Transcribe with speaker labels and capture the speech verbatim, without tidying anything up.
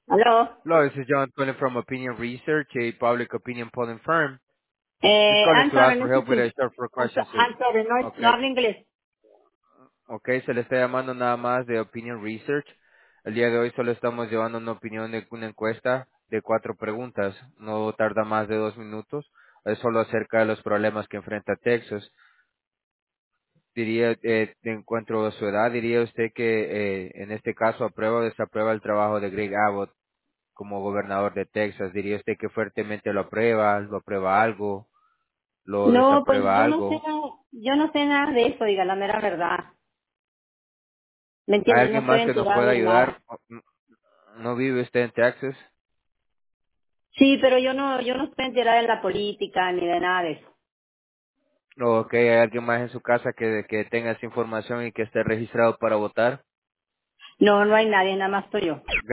Speaker 1: Aló.
Speaker 2: Hello, this is John calling from Opinion Research, a public opinion polling firm. Just
Speaker 1: Eh,
Speaker 2: calling
Speaker 1: I'm
Speaker 2: to ask
Speaker 1: sorry,
Speaker 2: for
Speaker 1: no sé
Speaker 2: help with
Speaker 1: si.
Speaker 2: a short four
Speaker 1: I'm, so-
Speaker 2: questions.
Speaker 1: I'm sorry, no, no
Speaker 2: Okay.
Speaker 1: hablo inglés.
Speaker 2: Okay, se le está llamando nada más de Opinion Research. El día de hoy solo estamos llevando una opinión de una encuesta de cuatro preguntas. No tarda más de dos minutos. Es solo acerca de los problemas que enfrenta Texas. Diría, eh, de encuentro a su edad, diría usted que eh, en este caso aprueba o desaprueba el trabajo de Greg Abbott como gobernador de Texas. Diría usted que fuertemente lo aprueba, lo aprueba algo, lo
Speaker 1: No, pues
Speaker 2: desaprueba
Speaker 1: yo no sé
Speaker 2: algo.
Speaker 1: nada, yo no sé nada de eso, diga la mera verdad. ¿Me
Speaker 2: ¿Hay
Speaker 1: entiendes? No
Speaker 2: alguien
Speaker 1: estoy
Speaker 2: más que nos
Speaker 1: enterada
Speaker 2: pueda
Speaker 1: de
Speaker 2: ayudar?
Speaker 1: nada.
Speaker 2: ¿No no vive usted en Texas?
Speaker 1: Sí, pero yo no, yo no estoy enterada de la política ni de nada de eso.
Speaker 2: ¿O que hay alguien más en su casa que, que tenga esa información y que esté registrado para votar?
Speaker 1: No, no hay nadie, nada más estoy yo.